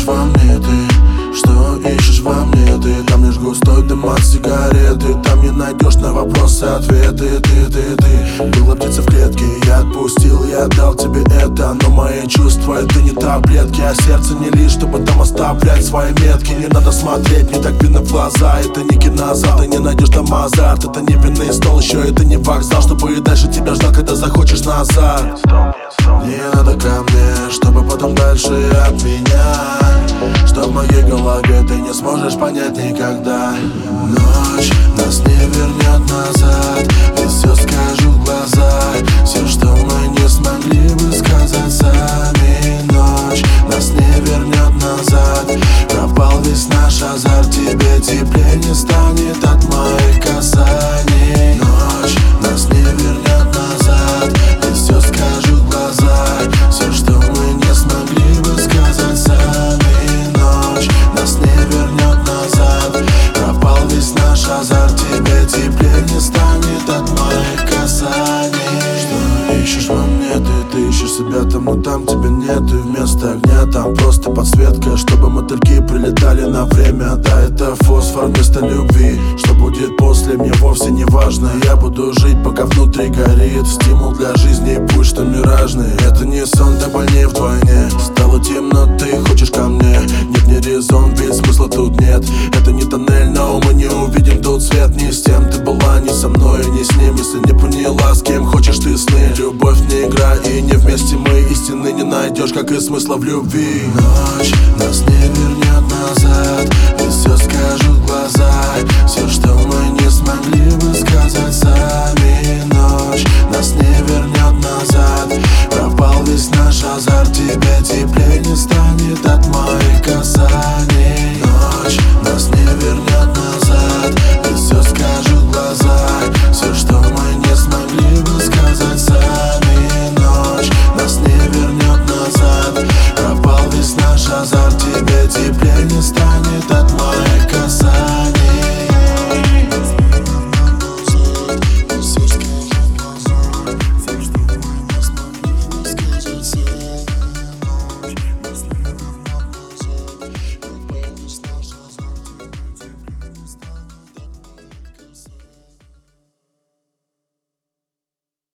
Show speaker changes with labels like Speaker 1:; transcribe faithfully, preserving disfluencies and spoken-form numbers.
Speaker 1: во мне ты? Что ищешь во мне ты? Там лишь густой дым от сигареты. Там не найдешь на вопросы ответы. Ты, ты, ты была птица в клетке, я отпустил, я отдал тебе это. Но мои чувства — это не таблетки, а сердце не лишь, чтобы там оставлять свои метки. Не надо смотреть, не так видно в глаза. Это не кинозал, ты не найдешь там азарт. Это не винный стол, еще это не вокзал, чтобы и дальше тебя ждал, когда захочешь назад. Не надо ко мне, чтобы потом дальше от меня, что в моей голове ты не сможешь понять никогда. Ночь нас не вернет назад, и все скажу в глаза, все, что мы не смогли бы сказать сами. Ночь нас не вернет назад, пропал весь наш азарт. Тебе теплее не станет от моих касаний. Ночь нас не вернет назад, и все скажу в глаза, все, что мы не смогли бы сказать сами. Ночь нас не вернет назад, пропал весь наш азарт. Тебе теплее не станет от моих касаний. Что ищешь во мне ты? Ты ищешь себя там, но там тебя нет. И вместо огня там просто подсветка, чтобы мотыльки прилетали на время. Да, это фосфор вместо любви. Что будет после, мне вовсе не важно. Я буду жить, пока внутри горит стимул для жизни, и пусть что миражный. Это не сон, да больнее вдвойне. Стало темно, ты хочешь ко мне. Нет, не резон, ведь смысла тут нет. Это не тоннель, но мы не увидим тут свет. Не с тем ты была, не со мной, не с ним. Если не поняла, с кем хочешь ты сны. Любовь не игра, и не вместе мы. Истины не найдешь, как и смысла в любви. Ночь нас не вернет назад,